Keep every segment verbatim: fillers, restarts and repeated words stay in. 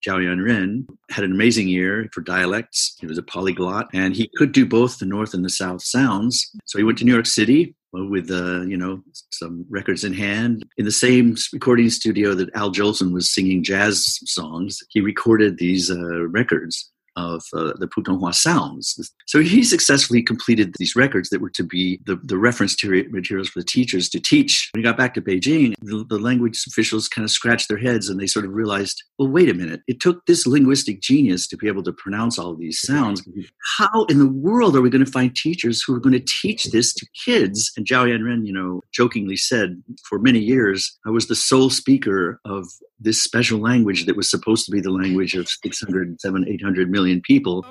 Zhao Yanren, had an amazing ear for dialects. He was a polyglot, and he could do both the North and the South sounds. So he went to New York City with, uh, you know, some records in hand. In the same recording studio that Al Jolson was singing jazz songs, he recorded these uh, records of uh, the Putonghua sounds. So he successfully completed these records that were to be the, the reference materials for the teachers to teach. When he got back to Beijing, the, the language officials kind of scratched their heads and they sort of realized, well, wait a minute. It took this linguistic genius to be able to pronounce all these sounds. How in the world are we going to find teachers who are going to teach this to kids? And Zhao Yanren, you know, jokingly said, for many years, I was the sole speaker of this special language that was supposed to be the language of six hundred, seven hundred, eight hundred million people.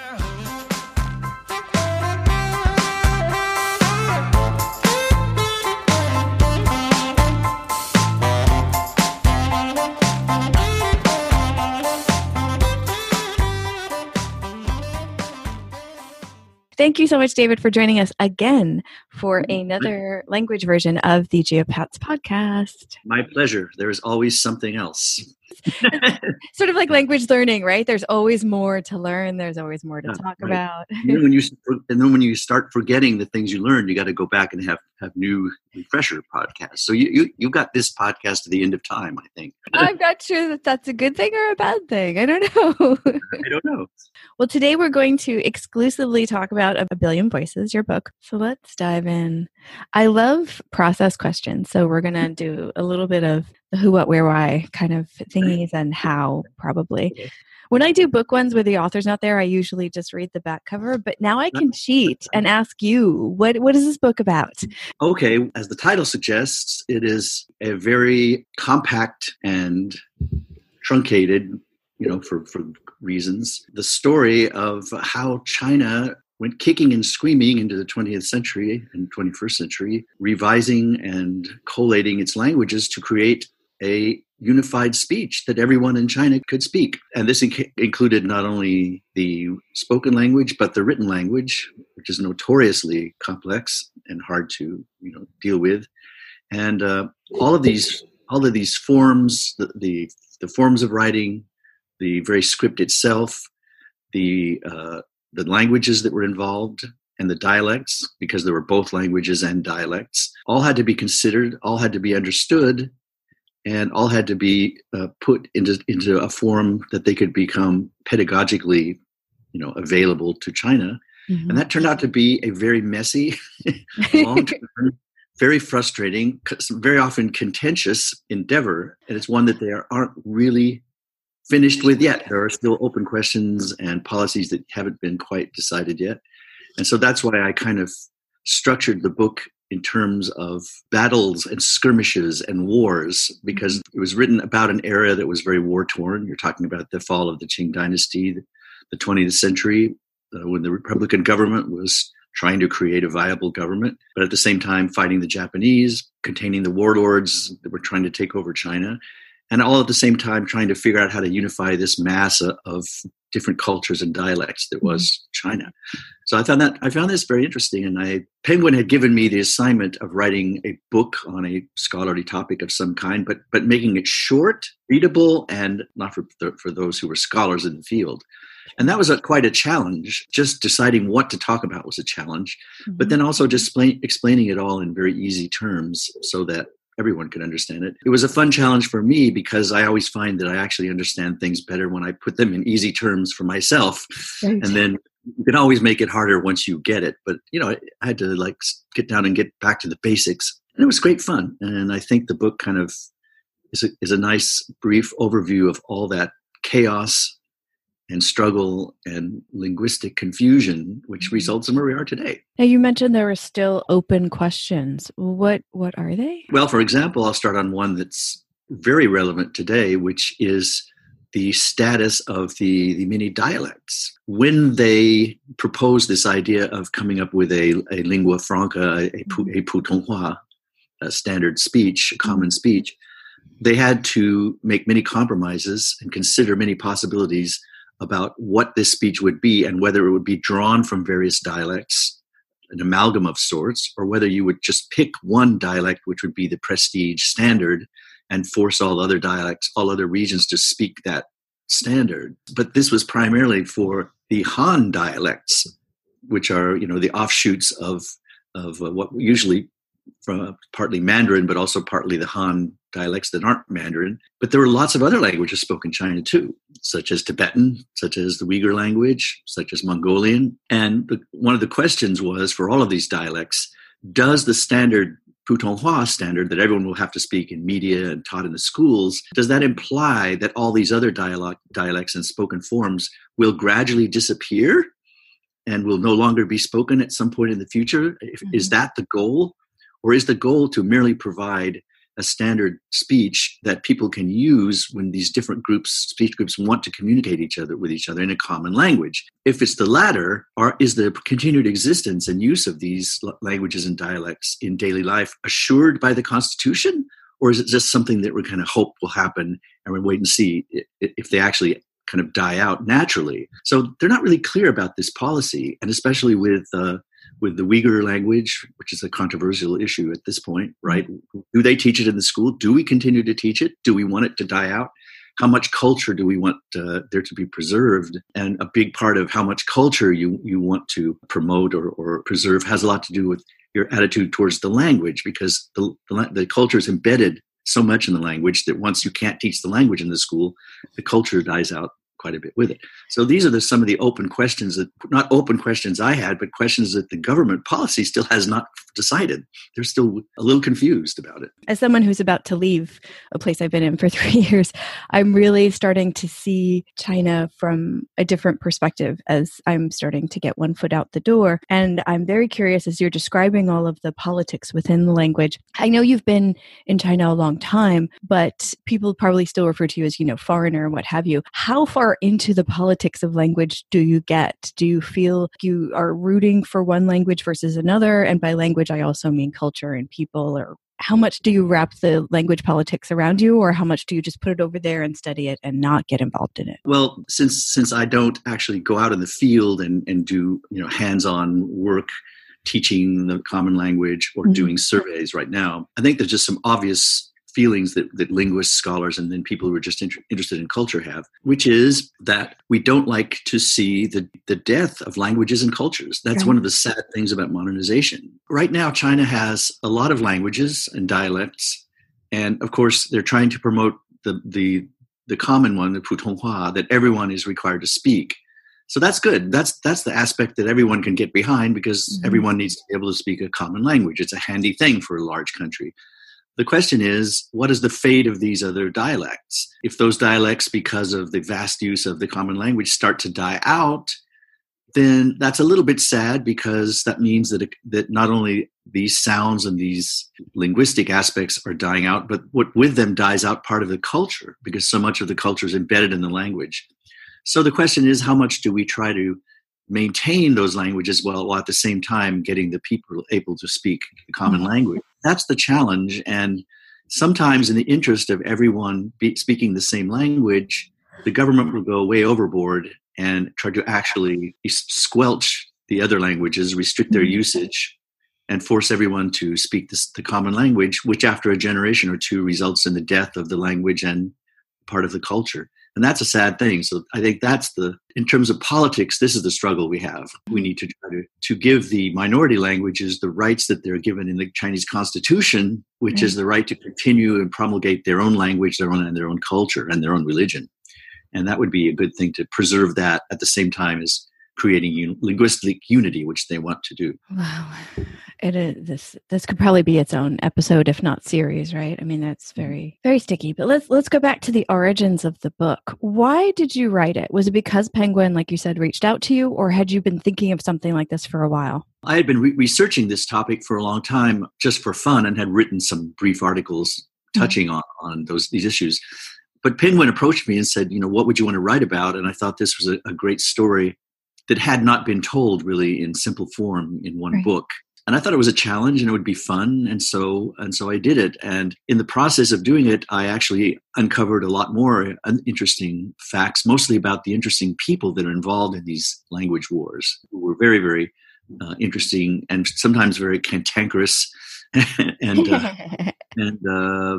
Thank you so much, David, for joining us again for another language version of the Geopats podcast. My pleasure. There is always something else. Sort of like language learning, right? There's always more to learn. There's always more to yeah, talk right. about. and, then when you, and then when you start forgetting the things you learned, you got to go back and have, have new refresher podcasts. So you, you, you got this podcast to the end of time, I think. I'm not sure that that's a good thing or a bad thing. I don't know. I don't know. Well, today we're going to exclusively talk about A Billion Voices, your book. So let's dive in. I love process questions. So we're going to do a little bit of the who, what, where, why kind of thingies and how, probably. Okay. When I do book ones where the author's not there, I usually just read the back cover. But now I can cheat and ask you, what what is this book about? Okay. As the title suggests, it is a very compact and truncated, you know, for, for reasons, the story of how China went kicking and screaming into the twentieth century and twenty-first century, revising and collating its languages to create a unified speech that everyone in China could speak. And this inc- included not only the spoken language, but the written language, which is notoriously complex and hard to, you know, deal with. And uh, all of these, all of these forms, the, the, the forms of writing, the very script itself, the uh, the languages that were involved, and the dialects, because there were both languages and dialects, all had to be considered, all had to be understood, and all had to be uh, put into into a form that they could become pedagogically, you know, available to China. Mm-hmm. And that turned out to be a very messy, long-term, very frustrating, very often contentious endeavor. And it's one that they aren't really finished with yet. There are still open questions and policies that haven't been quite decided yet. And so that's why I kind of structured the book in terms of battles and skirmishes and wars, because it was written about an era that was very war-torn. You're talking about the fall of the Qing dynasty, the twentieth century, uh, when the Republican government was trying to create a viable government, but at the same time fighting the Japanese, containing the warlords that were trying to take over China, and all at the same time trying to figure out how to unify this mass of different cultures and dialects that was China. So I found that I found this very interesting, and I Penguin had given me the assignment of writing a book on a scholarly topic of some kind, but but making it short, readable, and not for for those who were scholars in the field. And that was a, quite a challenge. Just deciding what to talk about was a challenge, mm-hmm. but then also just explain, explaining it all in very easy terms so that everyone could understand it. It was a fun challenge for me because I always find that I actually understand things better when I put them in easy terms for myself. Right. And then you can always make it harder once you get it. But, you know, I had to like get down and get back to the basics. And it was great fun. And I think the book kind of is a, is a nice brief overview of all that chaos and struggle and linguistic confusion, which results in where we are today. Now, you mentioned there were still open questions. What what are they? Well, for example, I'll start on one that's very relevant today, which is the status of the, the many dialects. When they proposed this idea of coming up with a, a lingua franca, a, a Putonghua, a standard speech, a common speech, they had to make many compromises and consider many possibilities about what this speech would be and whether it would be drawn from various dialects, an amalgam of sorts, or whether you would just pick one dialect, which would be the prestige standard, and force all other dialects, all other regions to speak that standard. But this was primarily for the Han dialects, which are, you know, the offshoots of of uh, what usually from uh, partly Mandarin, but also partly the Han dialects that aren't Mandarin. But there were lots of other languages spoken in China too, such as Tibetan, such as the Uyghur language, such as Mongolian. And the, one of the questions was, for all of these dialects, does the standard Putonghua standard that everyone will have to speak in media and taught in the schools, does that imply that all these other dialogue, dialects and spoken forms will gradually disappear and will no longer be spoken at some point in the future? Mm-hmm. Is that the goal? Or is the goal to merely provide a standard speech that people can use when these different groups, speech groups, want to communicate each other with each other in a common language? If it's the latter, or is the continued existence and use of these languages and dialects in daily life assured by the Constitution? Or is it just something that we kind of hope will happen and we wait and see if they actually kind of die out naturally? So they're not really clear about this policy, and especially with uh, with the Uyghur language, which is a controversial issue at this point, right? Do they teach it in the school? Do we continue to teach it? Do we want it to die out? How much culture do we want uh, there to be preserved? And a big part of how much culture you, you want to promote or, or preserve has a lot to do with your attitude towards the language, because the, the, the culture is embedded so much in the language that once you can't teach the language in the school, the culture dies out quite a bit with it. So these are the, some of the open questions that, not open questions I had, but questions that the government policy still has not decided. They're still a little confused about it. As someone who's about to leave a place I've been in for three years, I'm really starting to see China from a different perspective as I'm starting to get one foot out the door. And I'm very curious, as you're describing all of the politics within the language. I know you've been in China a long time, but people probably still refer to you as, you know, foreigner and what have you. How far into the politics of language do you get? Do you feel you are rooting for one language versus another? And by language, I also mean culture and people. Or how much do you wrap the language politics around you, or how much do you just put it over there and study it and not get involved in it? Well, since since I don't actually go out in the field and, and do, you know, hands-on work teaching the common language or mm-hmm. doing surveys right now, I think there's just some obvious feelings that, that linguists, scholars, and then people who are just inter- interested in culture have, which is that we don't like to see the, the death of languages and cultures. That's right. One of the sad things about modernization. Right now, China has a lot of languages and dialects, and of course, they're trying to promote the the, the common one, the Putonghua, that everyone is required to speak. So that's good. That's that's the aspect that everyone can get behind, because mm-hmm. everyone needs to be able to speak a common language. It's a handy thing for a large country. The question is, what is the fate of these other dialects? If those dialects, because of the vast use of the common language, start to die out, then that's a little bit sad, because that means that it, that not only these sounds and these linguistic aspects are dying out, but what with them dies out part of the culture, because so much of the culture is embedded in the language. So the question is, how much do we try to maintain those languages while, while at the same time getting the people able to speak the common language? That's the challenge. And sometimes in the interest of everyone be speaking the same language, the government will go way overboard and try to actually squelch the other languages, restrict their usage, and force everyone to speak this, the common language, which after a generation or two results in the death of the language and part of the culture. And that's a sad thing. So I think that's the, in terms of politics, this is the struggle we have. We need to try to, to give the minority languages the rights that they're given in the Chinese Constitution, which mm-hmm. is the right to continue and promulgate their own language, their own and their own culture and their own religion. And that would be a good thing to preserve that at the same time as creating un- linguistic unity, which they want to do. Wow. It is, this this could probably be its own episode, if not series, right? I mean, that's very, very sticky. But let's let's go back to the origins of the book. Why did you write it? Was it because Penguin, like you said, reached out to you, or had you been thinking of something like this for a while? I had been re- researching this topic for a long time just for fun, and had written some brief articles touching mm-hmm. on, on those these issues. But Penguin approached me and said, you know, what would you want to write about? And I thought this was a, a great story that had not been told really in simple form in one right. book. And I thought it was a challenge and it would be fun. And so and so I did it. And in the process of doing it, I actually uncovered a lot more interesting facts, mostly about the interesting people that are involved in these language wars, who were very, very uh, interesting and sometimes very cantankerous and, uh, and uh,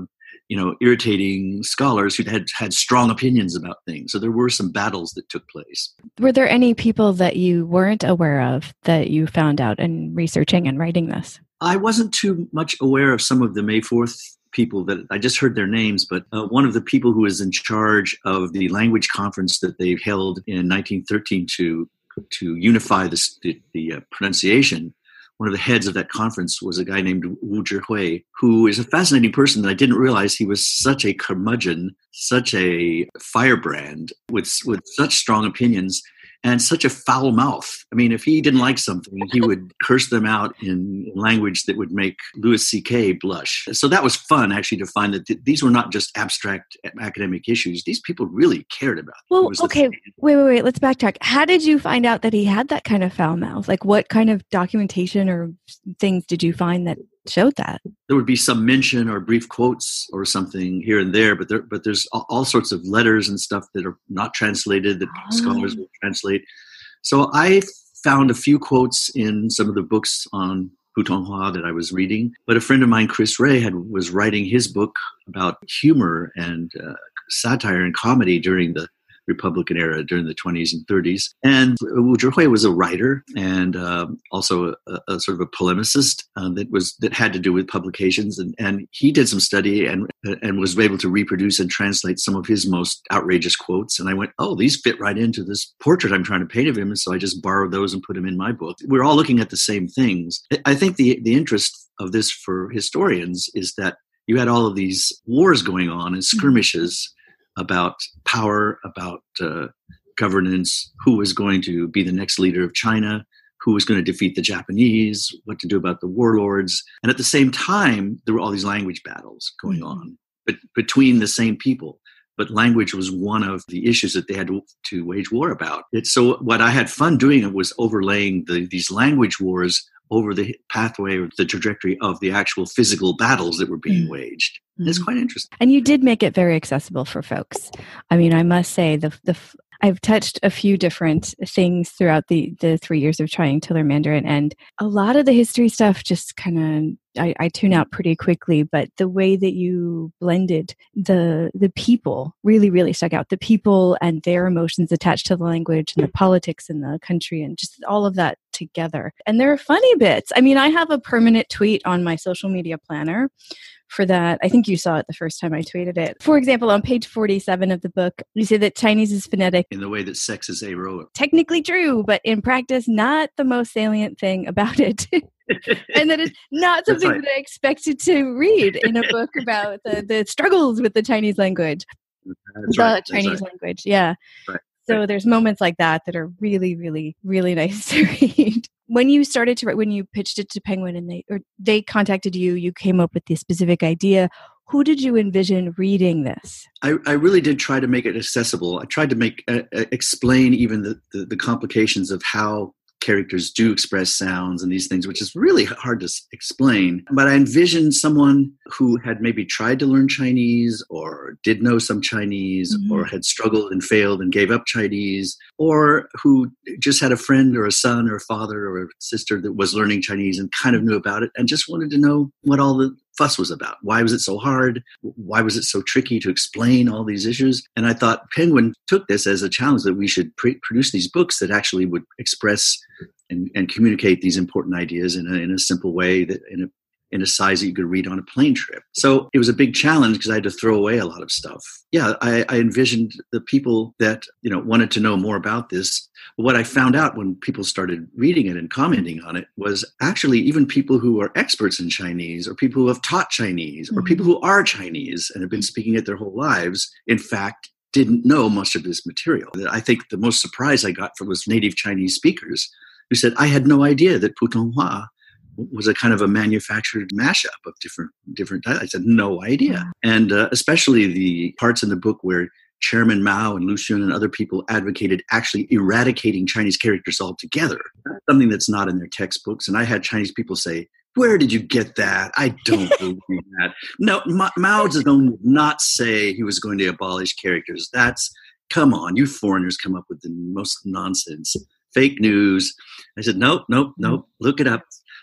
you know, irritating scholars who had had strong opinions about things. So there were some battles that took place. Were there any people that you weren't aware of that you found out in researching and writing this? I wasn't too much aware of some of the May fourth people that I just heard their names, but uh, one of the people who was in charge of the language conference that they held in nineteen thirteen to to unify this, the, the uh, pronunciation, one of the heads of that conference was a guy named Wu Zhihui, who is a fascinating person that I didn't realize he was such a curmudgeon, such a firebrand with with such strong opinions and such a foul mouth. I mean, if he didn't like something, he would curse them out in language that would make Louis C K blush. So that was fun, actually, to find that th- these were not just abstract academic issues. These people really cared about it. Well, It okay, the- wait, wait, wait. Let's backtrack. How did you find out that he had that kind of foul mouth? Like, what kind of documentation or things did you find that showed that? There would be some mention or brief quotes or something here and there, but there, but there's all, all sorts of letters and stuff that are not translated that Oh. scholars will translate. So I found a few quotes in some of the books on Putonghua that I was reading, but a friend of mine, Chris Ray, had was writing his book about humor and uh, satire and comedy during the Republican era, during the twenties and thirties. And Wu Zhihui was a writer and uh, also a, a sort of a polemicist uh, that was that had to do with publications. And, and he did some study and and was able to reproduce and translate some of his most outrageous quotes. And I went, oh, these fit right into this portrait I'm trying to paint of him. And so I just borrowed those and put them in my book. We're all looking at the same things. I think the the interest of this for historians is that you had all of these wars going on and skirmishes about power, about uh, governance, who was going to be the next leader of China, who was going to defeat the Japanese, what to do about the warlords. And at the same time, there were all these language battles going on but between the same people. But language was one of the issues that they had to, to wage war about. It's, so what I had fun doing was overlaying the, these language wars over the pathway or the trajectory of the actual physical battles that were being mm. waged. Mm. It's quite interesting. And you did make it very accessible for folks. I mean, I must say, the the I've touched a few different things throughout the, the three years of trying to learn Mandarin, and a lot of the history stuff just kind of I, I tune out pretty quickly. But the way that you blended the the people really, really stuck out. The people and their emotions attached to the language and the politics in the country and just all of that together. And there are funny bits. I mean, I have a permanent tweet on my social media planner for that. I think you saw it the first time I tweeted it. For example, on page forty-seven of the book, you say that Chinese is phonetic. In the way that sex is aerobic. Technically true, but in practice, not the most salient thing about it. And that it's not something right. that I expected to read in a book about the, the struggles with the Chinese language. That's the right. Chinese That's language, yeah. Right. So right. there's moments like that that are really, really, really nice to read. When you started to write, when you pitched it to Penguin and they or they contacted you, you came up with the specific idea. Who did you envision reading this? I, I really did try to make it accessible. I tried to make uh, explain even the, the, the complications of how characters do express sounds and these things, which is really hard to s- explain. But I envisioned someone who had maybe tried to learn Chinese or did know some Chinese mm-hmm. or had struggled and failed and gave up Chinese, or who just had a friend or a son or a father or a sister that was learning Chinese and kind of knew about it and just wanted to know what all the fuss was about. Why was it so hard? Why was it so tricky to explain all these issues? And I thought Penguin took this as a challenge that we should pre- produce these books that actually would express and, and communicate these important ideas in a, in a simple way, that in a in a size that you could read on a plane trip. So it was a big challenge because I had to throw away a lot of stuff. Yeah, I, I envisioned the people that, you know, wanted to know more about this. But what I found out when people started reading it and commenting on it was actually even people who are experts in Chinese or people who have taught Chinese or mm-hmm. people who are Chinese and have been speaking it their whole lives, in fact, didn't know much of this material. I think the most surprise I got from was native Chinese speakers who said, I had no idea that Putonghua was a kind of a manufactured mashup of different different dialects. I had no idea. And uh, especially the parts in the book where Chairman Mao and Lu Xun and other people advocated actually eradicating Chinese characters altogether, something that's not in their textbooks. And I had Chinese people say, where did you get that? I don't believe that. No, Ma- Mao Zedong did not say he was going to abolish characters. That's, come on, you foreigners come up with the most nonsense, fake news. I said, nope, nope, nope, look it up.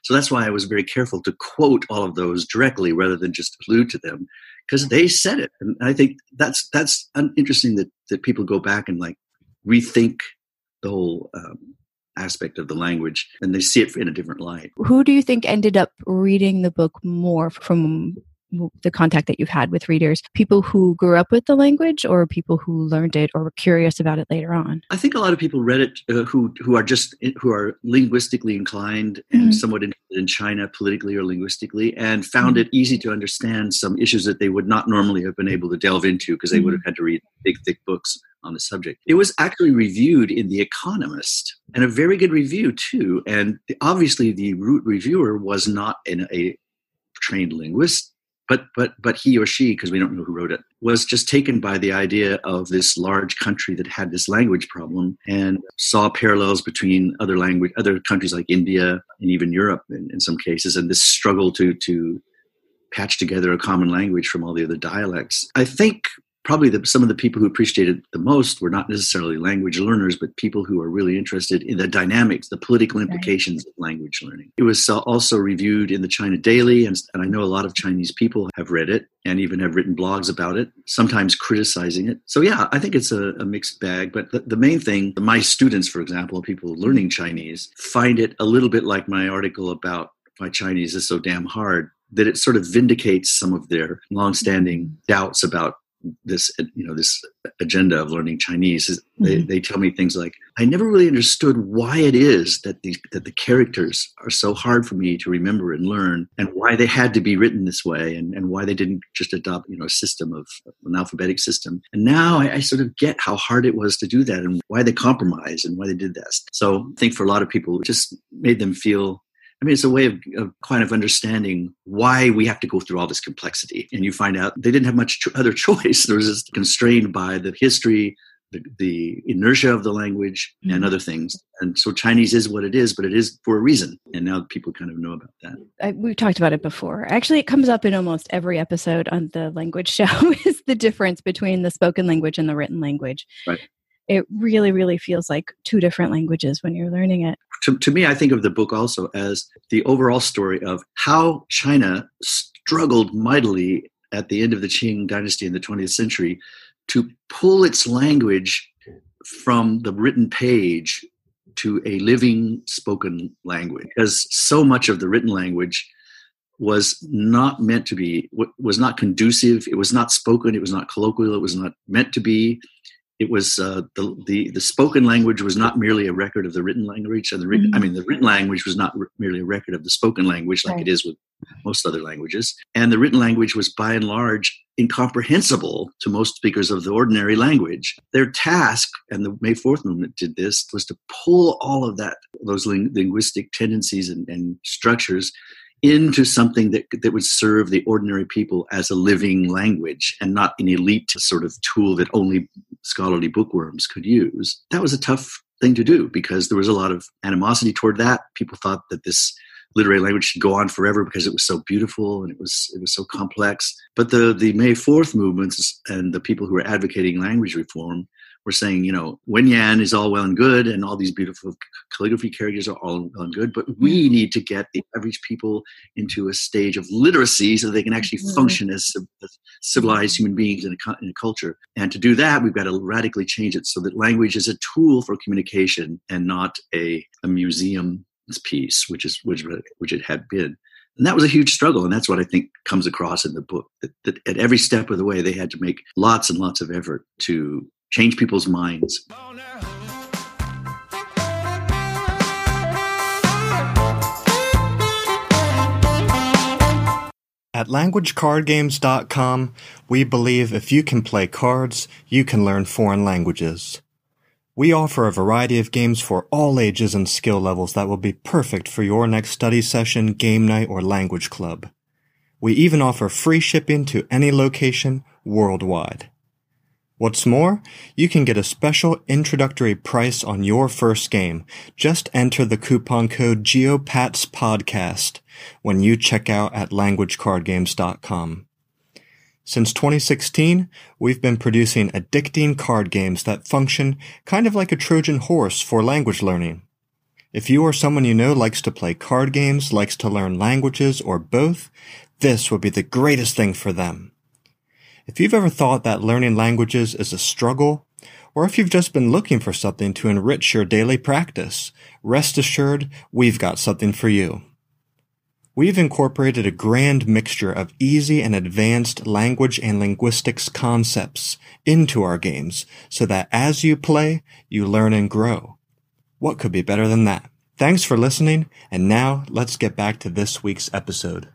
So that's why I was very careful to quote all of those directly rather than just allude to them, because they said it. And I think that's that's interesting that, that people go back and like rethink the whole um, aspect of the language, and they see it in a different light. Who do you think ended up reading the book more from the contact that you've had with readers? People who grew up with the language, or people who learned it or were curious about it later on? I think a lot of people read it uh, who who are just who are linguistically inclined and mm-hmm. somewhat interested in China politically or linguistically, and found mm-hmm. it easy to understand some issues that they would not normally have been able to delve into because they mm-hmm. would have had to read big, thick books on the subject. It was actually reviewed in The Economist, and a very good review too. And the, obviously, the root reviewer was not an, a trained linguist. But but but he or she, because we don't know who wrote it, was just taken by the idea of this large country that had this language problem and saw parallels between other language, other countries like India and even Europe in, in some cases, and this struggle to to patch together a common language from all the other dialects. I think probably the, some of the people who appreciated it the most were not necessarily language learners, but people who are really interested in the dynamics, the political implications right. of language learning. It was also reviewed in the China Daily, and, and I know a lot of Chinese people have read it and even have written blogs about it, sometimes criticizing it. So yeah, I think it's a, a mixed bag, but the, the main thing, my students, for example, people learning Chinese, find it a little bit like my article about why Chinese is so damn hard, that it sort of vindicates some of their longstanding doubts about this, you know, this agenda of learning Chinese. They, mm-hmm. they tell me things like, I never really understood why it is that the, that the characters are so hard for me to remember and learn, and why they had to be written this way, and, and why they didn't just adopt, you know, a system of an alphabetic system. And now I, I sort of get how hard it was to do that and why they compromised and why they did that. So I think for a lot of people, it just made them feel, I mean, it's a way of, of kind of understanding why we have to go through all this complexity. And you find out they didn't have much cho- other choice. There was just constrained by the history, the, the inertia of the language, mm-hmm. and other things. And so Chinese is what it is, but it is for a reason. And now people kind of know about that. I, we've talked about it before. Actually, it comes up in almost every episode on the language show is the difference between the spoken language and the written language. Right. It really, really feels like two different languages when you're learning it. To, to me, I think of the book also as the overall story of how China struggled mightily at the end of the Qing dynasty in the twentieth century to pull its language from the written page to a living spoken language. Because so much of the written language was not meant to be, was not conducive. It was not spoken. It was not colloquial. It was not meant to be. It was uh, the, the the spoken language was not merely a record of the written language, and the written, mm-hmm. I mean, the written language was not re- merely a record of the spoken language, like right. it is with most other languages. And the written language was, by and large, incomprehensible to most speakers of the ordinary language. Their task, and the May fourth movement did this, was to pull all of that, those ling- linguistic tendencies and, and structures, into something that that would serve the ordinary people as a living language and not an elite sort of tool that only scholarly bookworms could use. That was a tough thing to do because there was a lot of animosity toward that. People thought that this literary language should go on forever because it was so beautiful and it was it was so complex. But the, the May fourth movements and the people who were advocating language reform were saying, you know, Wenyan is all well and good and all these beautiful calligraphy characters are all well and good, but we need to get the average people into a stage of literacy so they can actually mm-hmm. function as, as civilized human beings in a, in a culture. And to do that, we've got to radically change it so that language is a tool for communication and not a, a museum piece, which is which, which it had been. And that was a huge struggle. And that's what I think comes across in the book, that, that at every step of the way, they had to make lots and lots of effort to change people's minds. At language card games dot com, we believe if you can play cards, you can learn foreign languages. We offer a variety of games for all ages and skill levels that will be perfect for your next study session, game night, or language club. We even offer free shipping to any location worldwide. What's more, you can get a special introductory price on your first game. Just enter the coupon code GeoPatsPodcast when you check out at language card games dot com. Since twenty sixteen, we've been producing addicting card games that function kind of like a Trojan horse for language learning. If you or someone you know likes to play card games, likes to learn languages, or both, this would be the greatest thing for them. If you've ever thought that learning languages is a struggle, or if you've just been looking for something to enrich your daily practice, rest assured we've got something for you. We've incorporated a grand mixture of easy and advanced language and linguistics concepts into our games so that as you play, you learn and grow. What could be better than that? Thanks for listening, and now let's get back to this week's episode.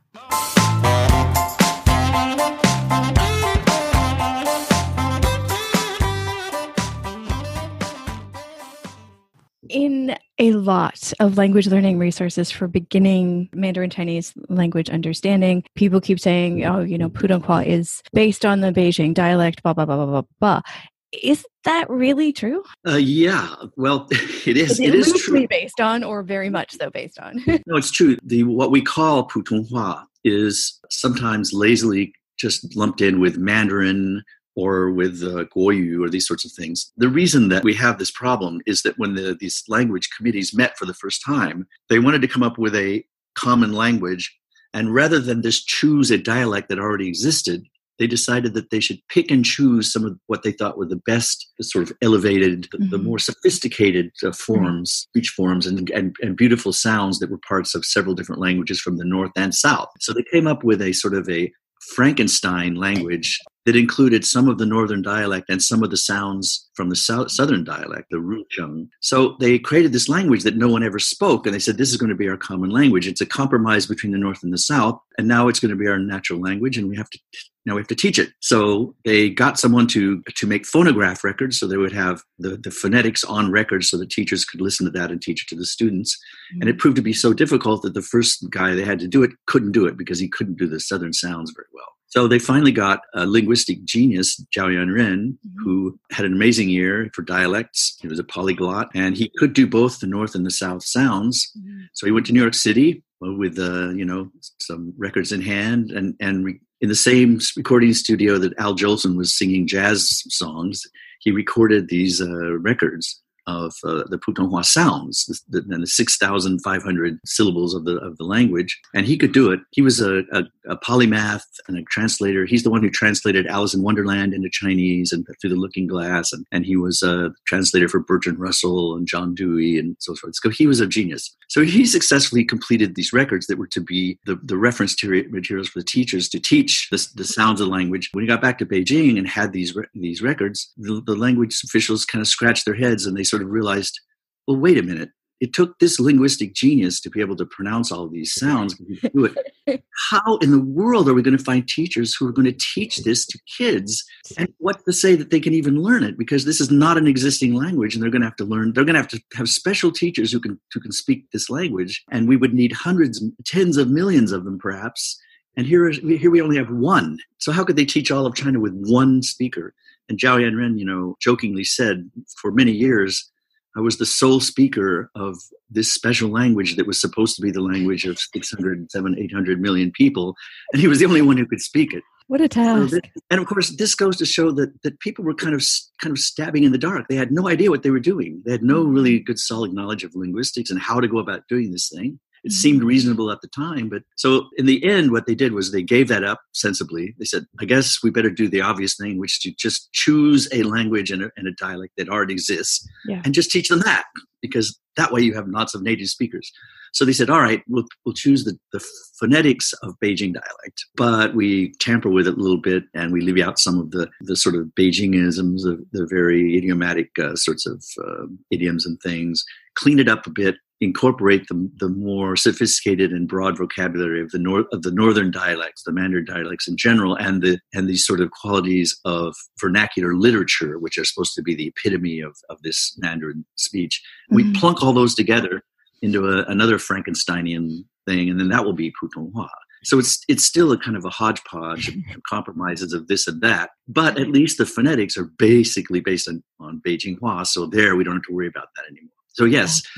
In a lot of language learning resources for beginning Mandarin Chinese language understanding, people keep saying, oh, you know, Putonghua is based on the Beijing dialect, blah, blah, blah, blah, blah, blah. Is that really true? Uh, yeah, well, it is. Is it, it is loosely true. based on, or very much so based on? No, it's true. The what we call Putonghua is sometimes lazily just lumped in with Mandarin or with uh, Guoyu or these sorts of things. The reason that we have this problem is that when the, these language committees met for the first time, they wanted to come up with a common language. And rather than just choose a dialect that already existed, they decided that they should pick and choose some of what they thought were the best, the sort of elevated, the, mm-hmm. the more sophisticated uh, forms, mm-hmm. speech forms, and, and, and beautiful sounds that were parts of several different languages from the north and south. So they came up with a sort of a Frankenstein language that included some of the northern dialect and some of the sounds from the south, southern dialect, the Rucheng. So they created this language that no one ever spoke, and they said, this is going to be our common language. It's a compromise between the north and the south, and now it's going to be our natural language, and we have to now we have to teach it. So they got someone to to make phonograph records, so they would have the, the phonetics on record so that teachers could listen to that and teach it to the students. Mm-hmm. And it proved to be so difficult that the first guy they had to do it couldn't do it because he couldn't do the southern sounds very well. So they finally got a linguistic genius, Zhao Yanren, mm-hmm. who had an amazing ear for dialects. He was a polyglot, and he could do both the north and the south sounds. Mm-hmm. So he went to New York City with, uh, you know, some records in hand, and and re- in the same recording studio that Al Jolson was singing jazz songs, he recorded these uh, records of uh, the Putonghua sounds, the, the, the six thousand five hundred syllables of the of the language. And he could do it. He was a, a, a polymath and a translator. He's the one who translated Alice in Wonderland into Chinese and Through the Looking Glass. And, and he was a translator for Bertrand Russell and John Dewey and so forth. So he was a genius. So he successfully completed these records that were to be the, the reference materials for the teachers to teach the, the sounds of the language. When he got back to Beijing and had these, re- these records, the, the language officials kind of scratched their heads and they sort of realized, well, wait a minute. It took this linguistic genius to be able to pronounce all of these sounds. Do it. How in the world are we going to find teachers who are going to teach this to kids? And what to say that they can even learn it? Because this is not an existing language, and they're going to have to learn. They're going to have to have special teachers who can who can speak this language. And we would need hundreds, tens of millions of them, perhaps. And here, here we only have one. So how could they teach all of China with one speaker? And Zhao Yanren, you know, jokingly said, for many years, I was the sole speaker of this special language that was supposed to be the language of six hundred, seven hundred, eight hundred million people. And he was the only one who could speak it. What a task. So this, and of course, this goes to show that, that people were kind of kind of stabbing in the dark. They had no idea what they were doing. They had no really good solid knowledge of linguistics and how to go about doing this thing. It seemed reasonable at the time. But so in the end, what they did was they gave that up sensibly. They said, I guess we better do the obvious thing, which is to just choose a language and a, and a dialect that already exists yeah. and just teach them that, because that way you have lots of native speakers. So they said, all right, we'll we'll choose the, the phonetics of Beijing dialect, but we tamper with it a little bit and we leave out some of the, the sort of Beijingisms, the, the very idiomatic uh, sorts of uh, idioms and things, clean it up a bit, incorporate the, the more sophisticated and broad vocabulary of the north of the northern dialects, the Mandarin dialects in general, and the and these sort of qualities of vernacular literature, which are supposed to be the epitome of, of this Mandarin speech. Mm-hmm. We plunk all those together into a, another Frankensteinian thing, and then that will be Putonghua. So it's it's still a kind of a hodgepodge of compromises of this and that, but at least the phonetics are basically based on, on Beijinghua, so there we don't have to worry about that anymore. So yes,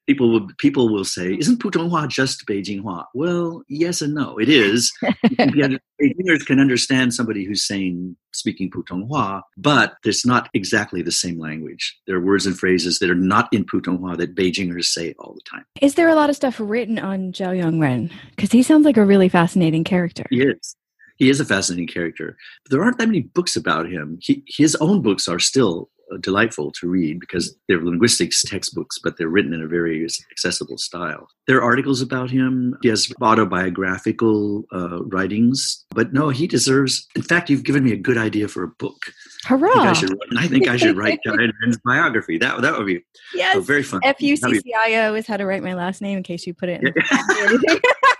people will people will say, "Isn't Putonghua just Beijinghua?" Well, yes and no. It is. Beijingers can understand somebody who's saying speaking Putonghua, but it's not exactly the same language. There are words and phrases that are not in Putonghua that Beijingers say all the time. Is there a lot of stuff written on Zhao Yongren? Because he sounds like a really fascinating character. He is. He is a fascinating character. There aren't that many books about him. He, his own books are still delightful to read because they're linguistics textbooks, but they're written in a very accessible style. There are articles about him. He has autobiographical uh, writings, but no, he deserves. In fact, you've given me a good idea for a book. Hurrah! I think I should, I think I should write Zhao Yongren's biography. That that would be yes. oh, very fun. F U C C I O is how to write my last name in case you put it in. The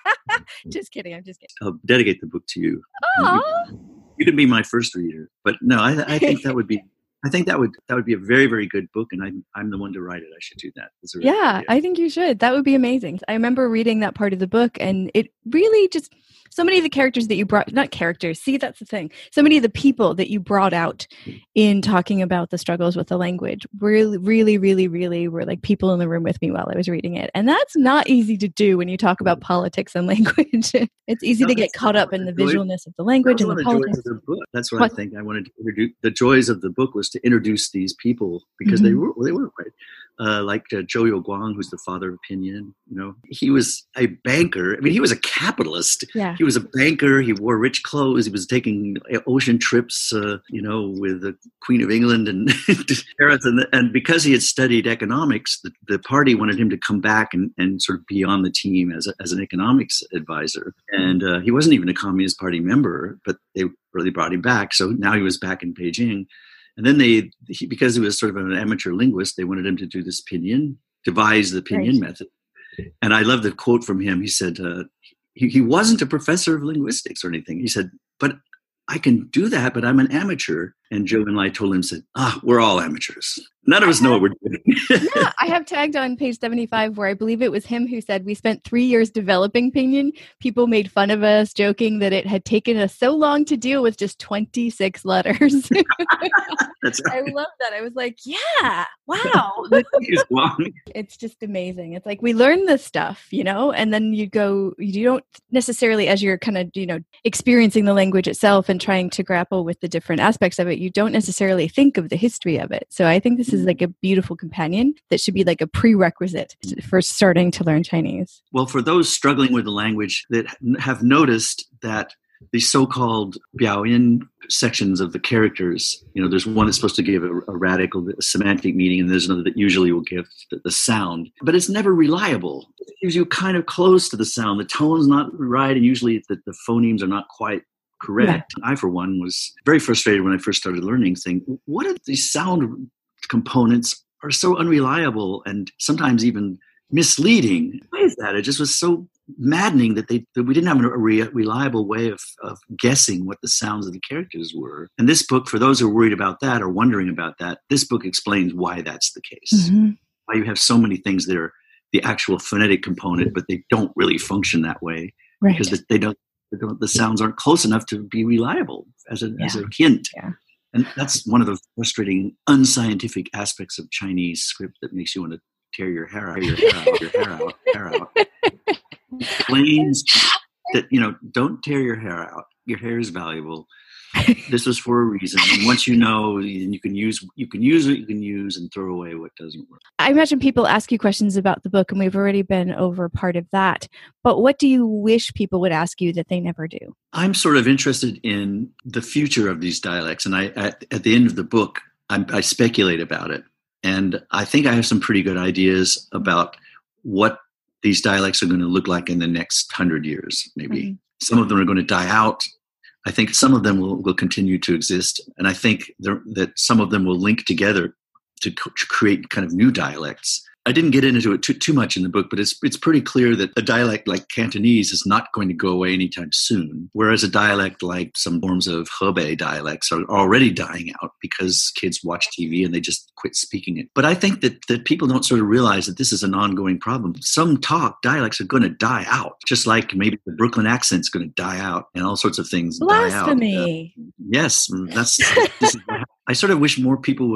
just kidding. I'm just kidding. I'll dedicate the book to you. Aww. You, you can be my first reader, but no, I, I think that would be. I think that would that would be a very, very good book, and I'm I'm the one to write it. I should do that. Really yeah, I think you should. That would be amazing. I remember reading that part of the book, and it really just so many of the characters that you brought, not characters. See, that's the thing. So many of the people that you brought out in talking about the struggles with the language really, really, really, really were like people in the room with me while I was reading it, and that's not easy to do when you talk about politics and language. It's easy no, to get caught up in the visualness of the language and the, the politics. Joys of the book. That's what, what I think I wanted to introduce. The joys of the book was to introduce these people because mm-hmm. they were they were right. Uh, like uh, Zhou Youguang, who's the father of opinion. You know, he was a banker. I mean, he was a capitalist. Yeah. He was a banker. He wore rich clothes. He was taking ocean trips, uh, you know, with the Queen of England and Paris. And, and because he had studied economics, the, the party wanted him to come back and, and sort of be on the team as a, as an economics advisor. And uh, he wasn't even a Communist Party member, but they really brought him back. So now he was back in Beijing. And then they, he, because he was sort of an amateur linguist, they wanted him to do this pinyin, devise the pinyin right. method. And I love the quote from him. He said, uh, he, he wasn't a professor of linguistics or anything. He said, but I can do that, but I'm an amateur. And Zhou Enlai told him, said, ah, we're all amateurs. None of us know what we're doing. Yeah, I have tagged on page seventy-five where I believe it was him who said, we spent three years developing pinyin. People made fun of us, joking that it had taken us so long to deal with just twenty-six letters. That's right. I love that. I was like, yeah, wow. It's just amazing. It's like we learn this stuff, you know, and then you go, you don't necessarily, as you're kind of, you know, experiencing the language itself and trying to grapple with the different aspects of it, you don't necessarily think of the history of it. So I think this is like a beautiful companion that should be like a prerequisite for starting to learn Chinese. Well, for those struggling with the language that have noticed that the so-called Biaoyin sections of the characters, you know, there's one that's supposed to give a, a radical a semantic meaning, and there's another that usually will give the, the sound, but it's never reliable. It gives you kind of close to the sound. The tone's not right, and usually the, the phonemes are not quite correct. Yeah. I, for one, was very frustrated when I first started learning, saying, what are these sound components are so unreliable and sometimes even misleading? Why is that? It just was so maddening that they that we didn't have a re- reliable way of, of guessing what the sounds of the characters were. And this book, for those who are worried about that or wondering about that, this book explains why that's the case. Mm-hmm. Why you have so many things that are the actual phonetic component, but they don't really function that way right. because they don't, they don't. The sounds aren't close enough to be reliable as a yeah. as a hint. Yeah. And that's one of the frustrating, unscientific aspects of Chinese script that makes you want to tear your hair out, your hair out, your hair out, hair out. Explains that, you know, don't tear your hair out. Your hair is valuable. This was for a reason. And once you know, you can use you can use what you can use and throw away what doesn't work. I imagine people ask you questions about the book, and we've already been over part of that. But what do you wish people would ask you that they never do? I'm sort of interested in the future of these dialects, and I at, at the end of the book, I, I speculate about it, and I think I have some pretty good ideas about what these dialects are going to look like in the next hundred years. Maybe mm-hmm. some of them are going to die out. I think some of them will, will continue to exist, and I think that some of them will link together to, co- to create kind of new dialects. I didn't get into it too, too much in the book, but it's it's pretty clear that a dialect like Cantonese is not going to go away anytime soon, whereas a dialect like some forms of Hebei dialects are already dying out because kids watch T V and they just quit speaking it. But I think that, that people don't sort of realize that this is an ongoing problem. Some talk dialects are going to die out, just like maybe the Brooklyn accent's going to die out and all sorts of things Blasphemy. die out. Uh, yes, that's this is what I sort of wish more people would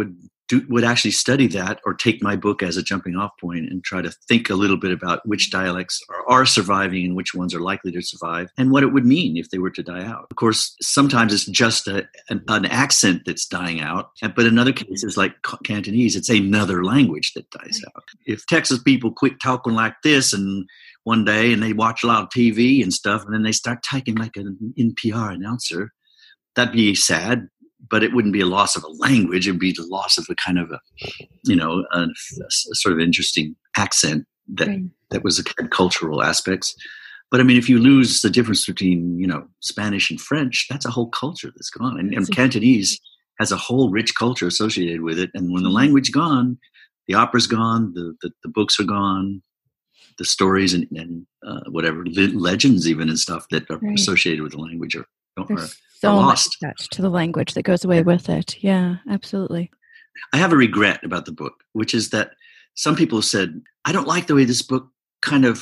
do, would actually study that or take my book as a jumping off point and try to think a little bit about which dialects are, are surviving and which ones are likely to survive and what it would mean if they were to die out. Of course, sometimes it's just a, an, an accent that's dying out, but in other cases like Cantonese, it's another language that dies out. If Texas people quit talking like this and one day and they watch a lot of T V and stuff and then they start talking like an N P R announcer, that'd be sad. But it wouldn't be a loss of a language. It would be the loss of a kind of a, you know, a, a sort of interesting accent that, right. that was a, had cultural aspects. But I mean, if you lose the difference between, you know, Spanish and French, that's a whole culture that's gone. And, and Cantonese has a whole rich culture associated with it. And when the language gone, the opera's gone, the, the, the books are gone, the stories and, and uh, whatever, legends even and stuff that are right. associated with the language are, are so lost. Much attached to the language that goes away with it. Yeah, absolutely. I have a regret about the book, which is that some people have said, I don't like the way this book kind of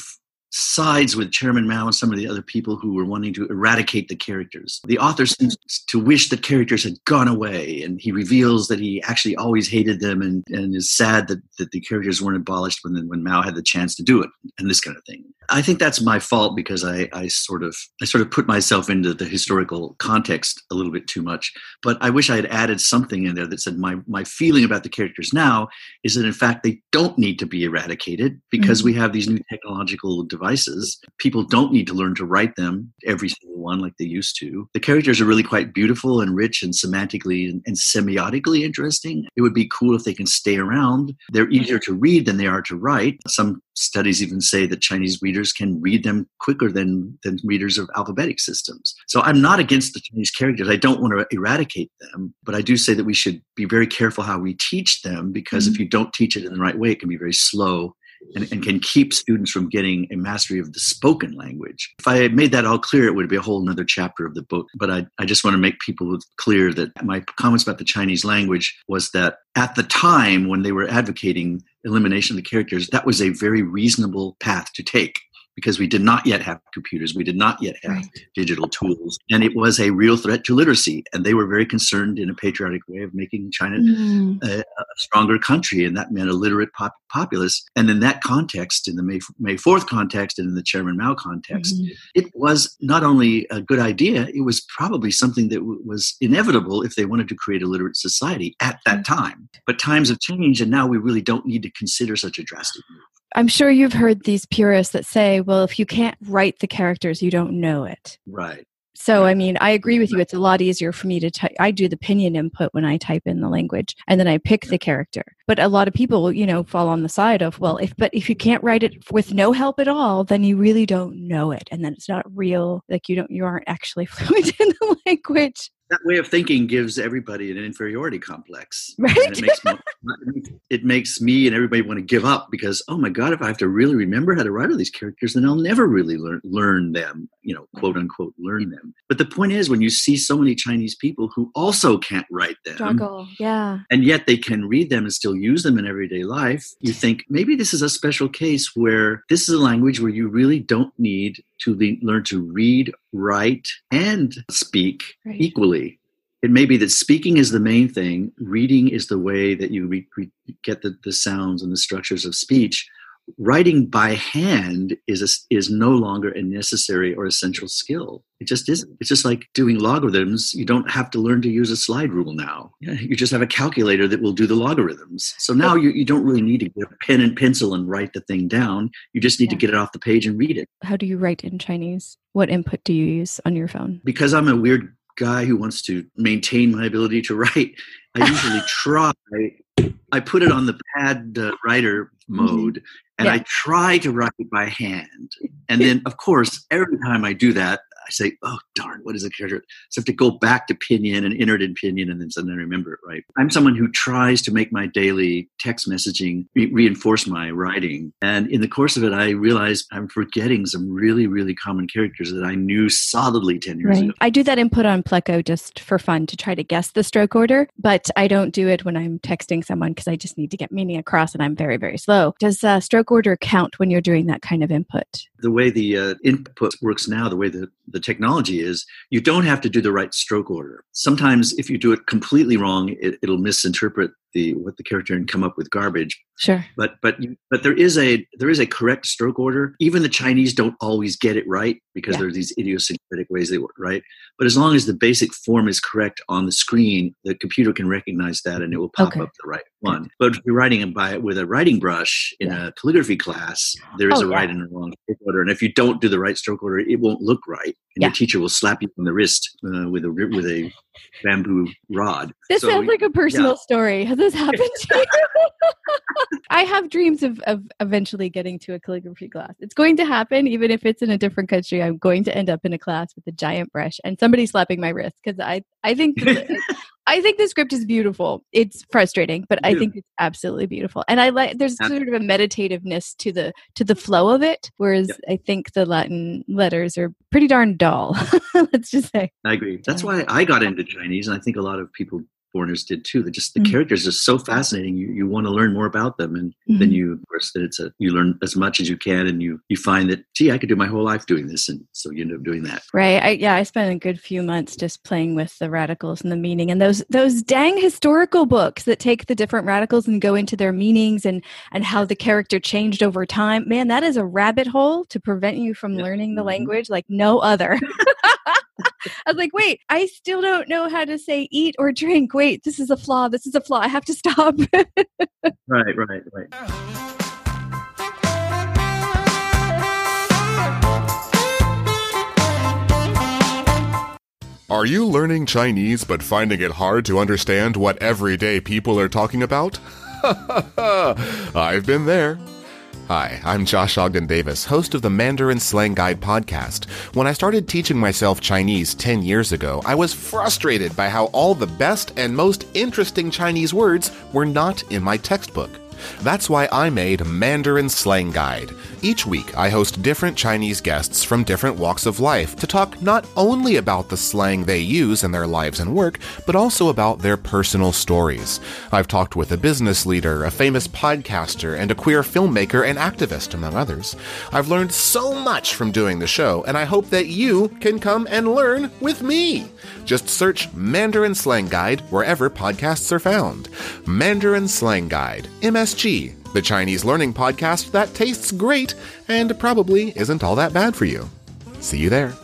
sides with Chairman Mao and some of the other people who were wanting to eradicate the characters. The author seems to wish the characters had gone away, and he reveals that he actually always hated them and, and is sad that, that the characters weren't abolished when when Mao had the chance to do it, and this kind of thing. I think that's my fault because I, I sort of I sort of put myself into the historical context a little bit too much. But I wish I had added something in there that said my my feeling about the characters now is that in fact they don't need to be eradicated because mm-hmm. we have these new technological devices. People don't need to learn to write them, every single one, like they used to. The characters are really quite beautiful and rich and semantically and, and semiotically interesting. It would be cool if they can stay around. They're easier to read than they are to write. Some studies even say that Chinese readers can read them quicker than, than readers of alphabetic systems. So I'm not against the Chinese characters. I don't want to eradicate them, but I do say that we should be very careful how we teach them because mm-hmm. if you don't teach it in the right way, it can be very slow. And, and can keep students from getting a mastery of the spoken language. If I had made that all clear, it would be a whole other chapter of the book. But I, I just want to make people clear that my comments about the Chinese language was that at the time when they were advocating elimination of the characters, that was a very reasonable path to take. Because we did not yet have computers, we did not yet have right. digital tools, and it was a real threat to literacy. And they were very concerned in a patriotic way of making China mm. a, a stronger country, and that meant a literate pop- populace. And in that context, in the May, May fourth context and in the Chairman Mao context, mm. it was not only a good idea, it was probably something that w- was inevitable if they wanted to create a literate society at that mm. time. But times have changed, and now we really don't need to consider such a drastic move. I'm sure you've heard these purists that say, well, if you can't write the characters, you don't know it. Right. So, I mean, I agree with you. It's a lot easier for me to type. I do the pinyin input when I type in the language and then I pick the character. But a lot of people, you know, fall on the side of, well, if, but if you can't write it with no help at all, then you really don't know it. And then it's not real. Like you don't, you aren't actually fluent in the language. That way of thinking gives everybody an inferiority complex. Right. And it makes me, it makes me and everybody want to give up because, oh my God, if I have to really remember how to write all these characters, then I'll never really learn learn them, you know, quote unquote, learn them. But the point is, when you see so many Chinese people who also can't write them, struggle, yeah, and yet they can read them and still use them in everyday life, you think maybe this is a special case where this is a language where you really don't need to le- learn to read, write, and speak right. equally. It may be that speaking is the main thing. Reading is the way that you re- re- get the, the sounds and the structures of speech. Writing by hand is a, is no longer a necessary or essential skill. It just isn't. It's just like doing logarithms. You don't have to learn to use a slide rule now. You just have a calculator that will do the logarithms. So now you, you don't really need to get a pen and pencil and write the thing down. You just need yeah. to get it off the page and read it. How do you write in Chinese? What input do you use on your phone? Because I'm a weird guy who wants to maintain my ability to write, I usually try. I put it on the pad uh, writer mode, and yeah. I try to write by hand. And then, of course, every time I do that, I say, oh, darn, what is the character? So I have to go back to Pinyin and enter it in Pinyin and then suddenly remember it, right? I'm someone who tries to make my daily text messaging re- reinforce my writing. And in the course of it, I realized I'm forgetting some really, really common characters that I knew solidly ten years right. ago. I do that input on Pleco just for fun to try to guess the stroke order, but I don't do it when I'm texting someone because I just need to get meaning across and I'm very, very slow. Does uh, stroke order count when you're doing that kind of input? The way the uh, input works now, the way the the technology is, you don't have to do the right stroke order. Sometimes if you do it completely wrong, it, it'll misinterpret the what the character and come up with garbage. Sure. But but you, but there is a there is a correct stroke order. Even the Chinese don't always get it right because Yeah. there are these idiosyncratic ways they work, right? But as long as the basic form is correct on the screen, the computer can recognize that and it will pop Okay. up the right one. But if you're writing it by with a writing brush in Yeah. a calligraphy class, there is Oh, a yeah. right and a wrong stroke order. And if you don't do the right stroke order, it won't look right, and Yeah. your teacher will slap you on the wrist uh, with a with a bamboo rod. This So, sounds like a personal yeah. story. Has this happened to you? I have dreams of, of eventually getting to a calligraphy class. It's going to happen, even if it's in a different country. I'm going to end up in a class with a giant brush and somebody slapping my wrist because I, I think the, I think the script is beautiful. It's frustrating, but I Yeah. think it's absolutely beautiful. And I like there's Ab- sort of a meditativeness to the to the flow of it, whereas Yep. I think the Latin letters are pretty darn dull. Let's just say. I agree. That's why I got into Chinese, and I think a lot of people foreigners did too. That just the Mhm. characters are so fascinating. You you want to learn more about them, and Mhm. then you, of course, that it's a you learn as much as you can, and you you find that gee, I could do my whole life doing this, and so you end up doing that. Right. I, yeah, I spent a good few months just playing with the radicals and the meaning, and those those dang historical books that take the different radicals and go into their meanings and and how the character changed over time. Man, that is a rabbit hole to prevent you from Yeah. learning the Mhm. language like no other. I was like, wait, I still don't know how to say eat or drink. Wait, this is a flaw. This is a flaw. I have to stop. Right, right, right. Are you learning Chinese but finding it hard to understand what everyday people are talking about? I've been there. Hi, I'm Josh Ogden Davis, host of the Mandarin Slang Guide podcast. When I started teaching myself Chinese ten years ago, I was frustrated by how all the best and most interesting Chinese words were not in my textbook. That's why I made Mandarin Slang Guide. Each week, I host different Chinese guests from different walks of life to talk not only about the slang they use in their lives and work, but also about their personal stories. I've talked with a business leader, a famous podcaster, and a queer filmmaker and activist, among others. I've learned so much from doing the show, and I hope that you can come and learn with me. Just search Mandarin Slang Guide wherever podcasts are found. Mandarin Slang Guide, M S G, the Chinese learning podcast that tastes great and probably isn't all that bad for you. See you there.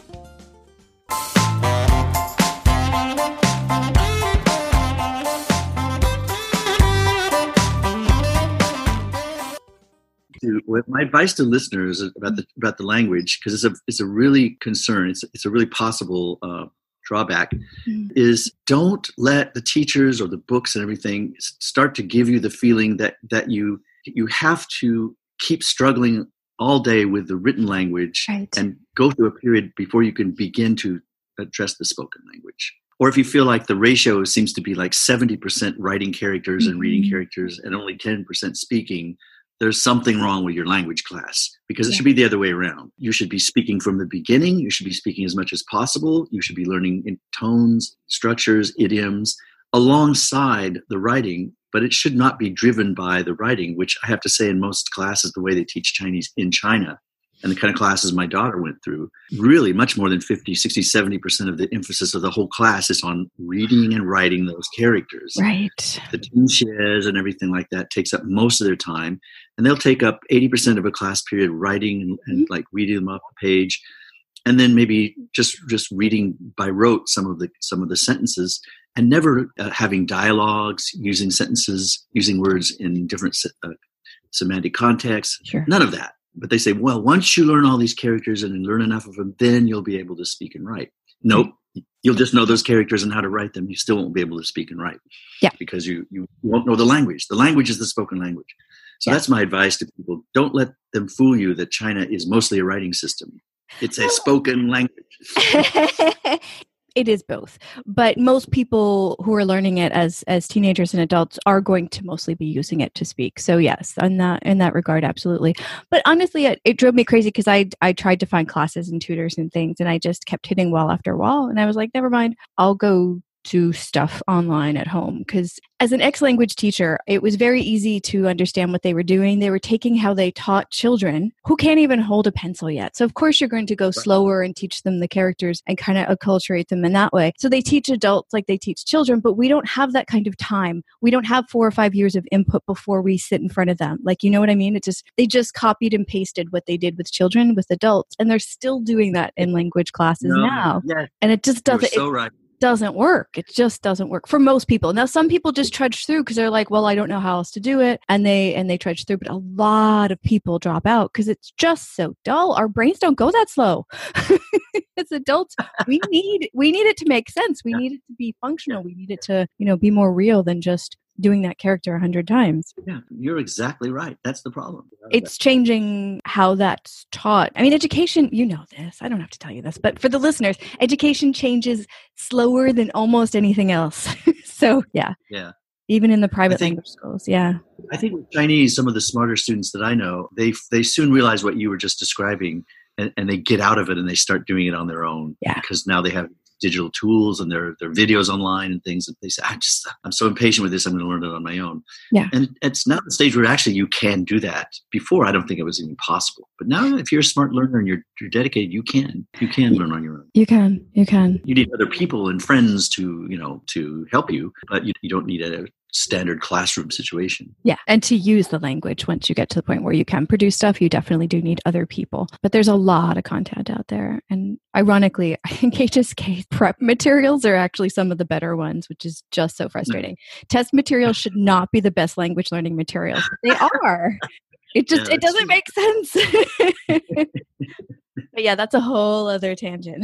To, what my advice to listeners about the about the language, because it's a it's a really concern. It's it's a really possible uh, drawback. Mm. Is don't let the teachers or the books and everything start to give you the feeling that that you you have to keep struggling all day with the written language Right. and go through a period before you can begin to address the spoken language. Or if you feel like the ratio seems to be like seventy percent writing characters and reading Mhm. characters and only ten percent speaking, there's something wrong with your language class, because it Yeah. should be the other way around. You should be speaking from the beginning. You should be speaking as much as possible. You should be learning in tones, structures, idioms alongside the writing, but it should not be driven by the writing, which I have to say in most classes, the way they teach Chinese in China and the kind of classes my daughter went through, really much more than fifty, sixty, seventy percent of the emphasis of the whole class is on reading and writing those characters. Right. The team shares and everything like that takes up most of their time, and they'll take up eighty percent of a class period writing and, and like reading them off the page, and then maybe just just reading by rote some of the some of the sentences, and never uh, having dialogues, using sentences, using words in different se- uh, semantic contexts. Sure. None of that. But they say, well, once you learn all these characters and learn enough of them, then you'll be able to speak and write. Nope. You'll just know those characters and how to write them. You still won't be able to speak and write. Yeah. Because you, you won't know the language. The language is the spoken language. So Yeah. that's my advice to people. Don't let them fool you that China is mostly a writing system. It's a spoken language. It is both, but most people who are learning it as as teenagers and adults are going to mostly be using it to speak. So yes, in that in that regard, absolutely. But honestly, it, it drove me crazy because I I tried to find classes and tutors and things, and I just kept hitting wall after wall. And I was like, never mind, I'll go to stuff online at home. Because as an ex-language teacher, it was very easy to understand what they were doing. They were taking how they taught children who can't even hold a pencil yet. So of course you're going to go slower and teach them the characters and kind of acculturate them in that way. So they teach adults like they teach children, but we don't have that kind of time. We don't have four or five years of input before we sit in front of them. Like, you know what I mean? It just, they just copied and pasted what they did with children, with adults, and they're still doing that in language classes No, now. yeah, And it just you're doesn't, so it right. doesn't work. It just doesn't work for most people. Now, some people just trudge through because they're like, well, I don't know how else to do it. And they, and they trudge through, but a lot of people drop out because it's just so dull. Our brains don't go that slow. As adults, we need, we need it to make sense. We Yeah. need it to be functional. We need it to, you know, be more real than just doing that character a hundred times. Yeah, you're exactly right. That's the problem. It's changing how that's taught. I mean, education, you know this. I don't have to tell you this, but for the listeners, education changes slower than almost anything else. So, yeah. Yeah. Even in the private think- language schools. Yeah. I think with Chinese, some of the smarter students that I know, they they soon realize what you were just describing, and, and they get out of it and they start doing it on their own. Yeah. Because now they have digital tools and their their videos online and things that they say, I just I'm so impatient with this, I'm going to learn it on my own. Yeah. And it's now the stage where actually you can do that. Before, I don't think it was even possible. But now, if you're a smart learner and you're you're dedicated, you can you can learn on your own. You can. You can. You need other people and friends to you know to help you, but you, you don't need a standard classroom situation. Yeah. And to use the language, once you get to the point where you can produce stuff, you definitely do need other people. But there's a lot of content out there. And ironically, I think H S K prep materials are actually some of the better ones, which is just so frustrating. Mm-hmm. Test materials should not be the best language learning materials. They are. It just, yeah, it doesn't true. make sense. But yeah, that's a whole other tangent.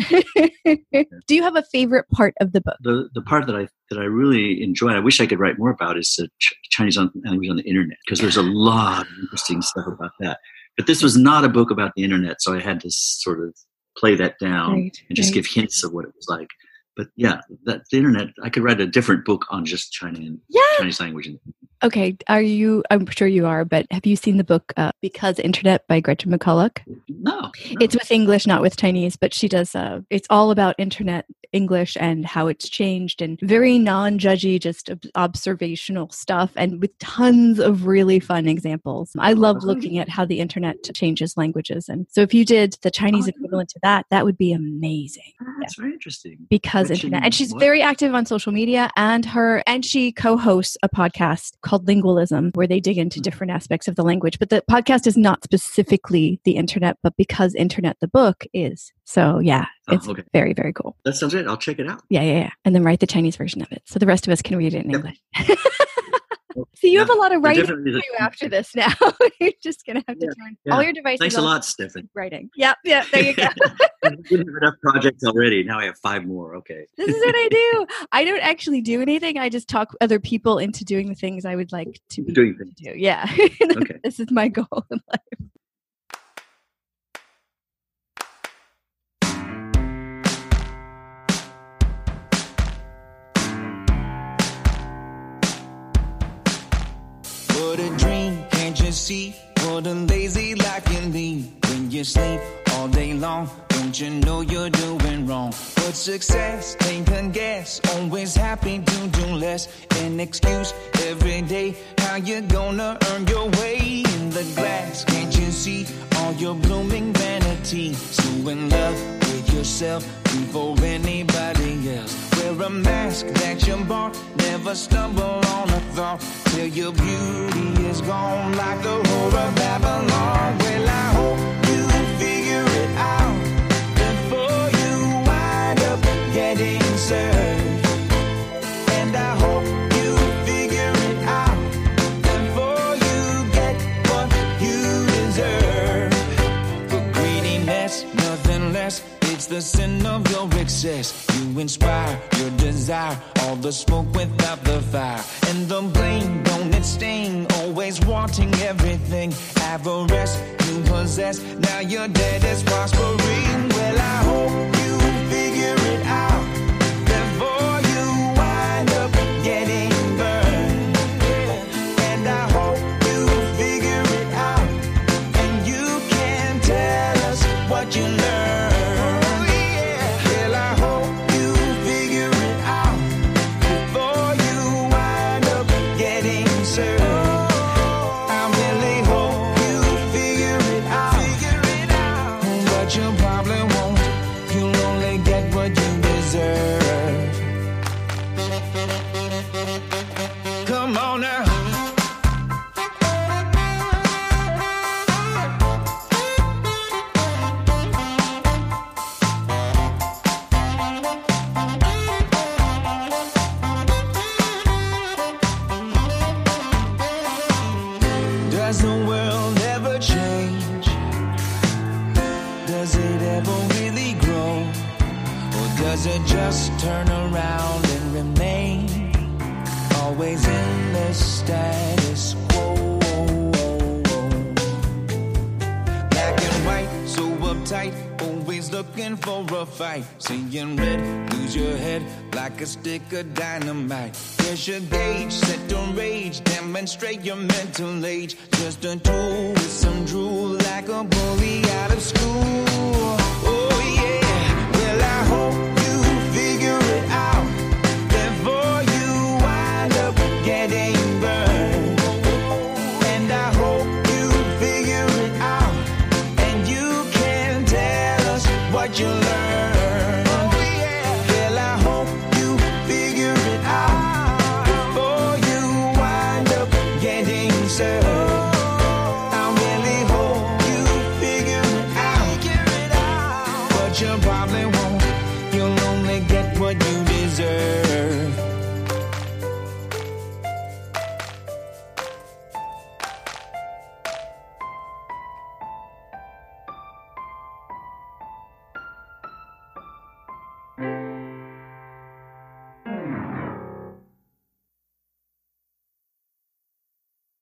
Do you have a favorite part of the book? The the part that I that I really enjoy, I wish I could write more about, is uh, Ch- Chinese on, language on the internet, because there's a lot of interesting stuff about that. But this was not a book about the internet, so I had to sort of play that down right, and just right. give hints of what it was like. But yeah, that the internet, I could write a different book on just China and yeah. Chinese language. Okay, are you, I'm sure you are, but have you seen the book uh, Because Internet by Gretchen McCulloch? No, no. It's with English, not with Chinese, but she does, uh, it's all about internet English and how it's changed, and very non-judgy, just ob- observational stuff, and with tons of really fun examples. I love looking at how the internet changes languages. And so if you did the Chinese oh, equivalent to that, that would be amazing. Oh, that's yeah. very interesting. Because Gretchen, internet. And she's what? very active on social media, and her, and she co-hosts a podcast called Lingualism, where they dig into different aspects of the language. But the podcast is not specifically the internet, but Because Internet, the book is. So yeah, it's oh, okay. very, very cool. That sounds great. I'll check it out. Yeah, yeah, yeah. And then write the Chinese version of it, so the rest of us can read it in yep. English. So you yeah, have a lot of writing to do after this now. You're just going to have to yeah, turn yeah. all your devices Thanks a lot, Stefan. Writing. Yeah, yeah, there you go. I've given enough projects already. Now I have five more. Okay. This is what I do. I don't actually do anything. I just talk other people into doing the things I would like to be doing things. To do. Yeah. Okay. This is my goal in life. What a dream, can't you see? What a lazy life you lead. When you sleep all day long, don't you know you're doing wrong? But success, take a guess. Always happy to do less. An excuse every day. How you gonna earn your way in the glass? Can't you see all your blooming vanity? So in love with yourself before anybody else. Wear a mask that you bought. Never stumble on a thought till your beauty is gone like the whore of Babylon. Well, I hope you figure it out before you wind up getting served. And I hope you figure it out before you get what you deserve. For greediness, nothing less. It's the sin of your excess. You inspire your desire, all the smoke without the fire. And the blame, don't it sting? Always wanting everything. Avarice you possess, now your debt is prospering. Well, I hope you figure it out before you wind up getting burned. And I hope you figure it out, and you can tell us what you learned. the world ever change? Does it ever really grow? Or does it just turn around and remain always in the status quo? Black and white, so uptight, always looking for a fight. Seeing red, lose your head like a stick of dynamite. There's your gauge, set to rage, demonstrate your mental age. Just a tool with some drool like a bully out of school.